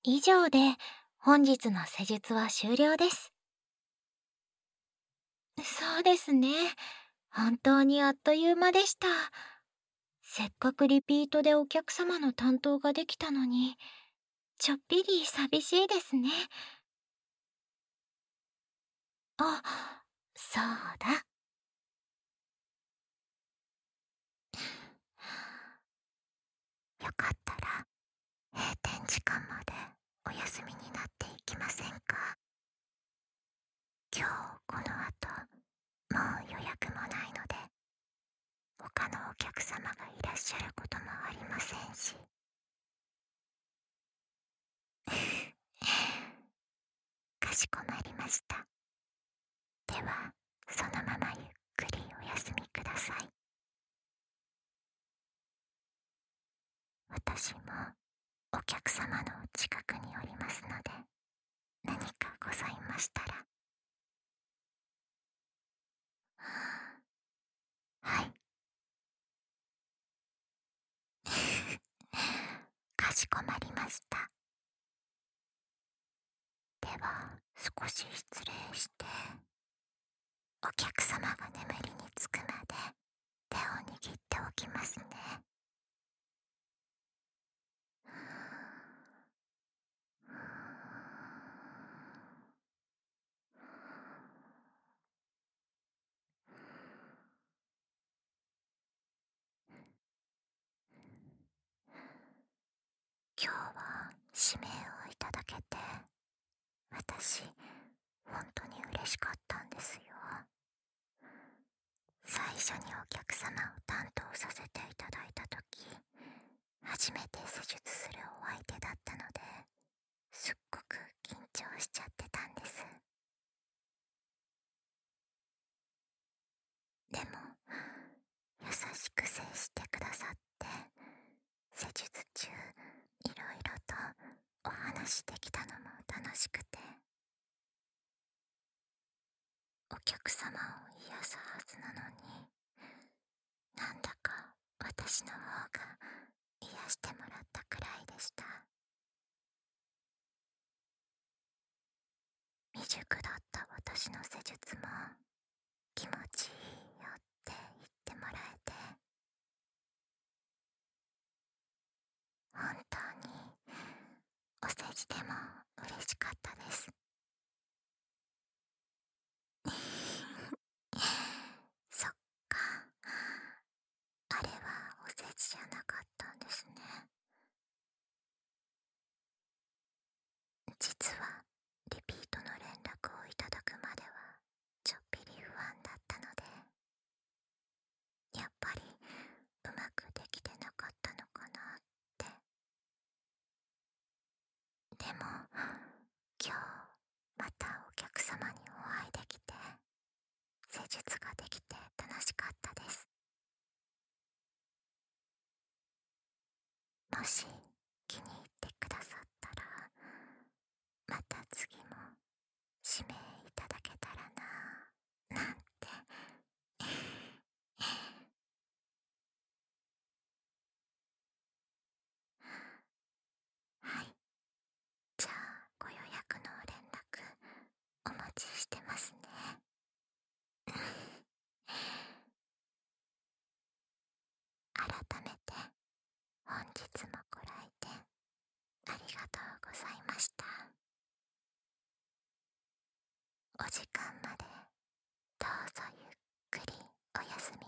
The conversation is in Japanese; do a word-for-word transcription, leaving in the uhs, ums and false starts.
以上で本日の施術は終了です。そうですね。本当にあっという間でした。せっかくリピートでお客様の担当ができたのに、ちょっぴり寂しいですね。あ、そうだ。よかったら閉店時間までお休みになっていきませんか？今日この後もう予約もないので、他のお客様がいらっしゃることもありませんし。かしこまりました。では、そのままゆっくりお休みください。私もお客様の近くにおりますので、何かございましたら。はい。かしこまりました。では、少し失礼して、お客様が眠りにつくまで手を握っておきますね。今日は指名をいただけて、私、本当に嬉しかったんですよ。最初にお客様を担当させていただいたとき、初めて施術するお相手だったので、すっごく緊張しちゃってたんです。でも、優しく接してくださって、施術中、いろいろとお話できたのも楽しくて、お客様を癒すはずなのに、なんだか私の方が癒してもらったくらいでした。未熟だった私の施術も気持ちいいよって言ってもらえて、本当にお世辞でも嬉しかったです。そっか、あれはお世辞じゃなかったんですね。実はリピートの連絡をいただくまではちょっぴり不安だったので、やっぱりうまくできてなかったのかなって。でも今日またお客様にお会いできて、施術ができて楽しかったです。もし気に入ってくださったら、また次も指名いただけたらななんて。はい。じゃあご予約の連絡お待ちしてますね。改めて本日もご来店ありがとうございました。お時間までどうぞゆっくりお休み